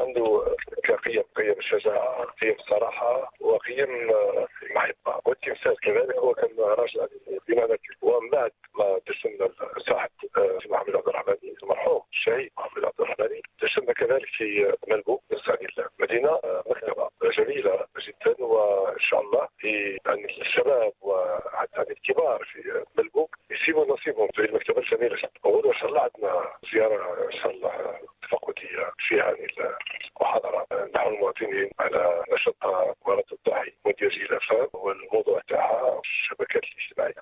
عنده قيم الشجاعة، قيم الصراحة، وقيم المحبة والتمثال. كذلك هو كان راجل بمعنى، ومن بعد ما دشن صاحب محمد عبد الرحمن المرحوم الشهيد محمد عبد الرحمن، دشن كذلك في ملبو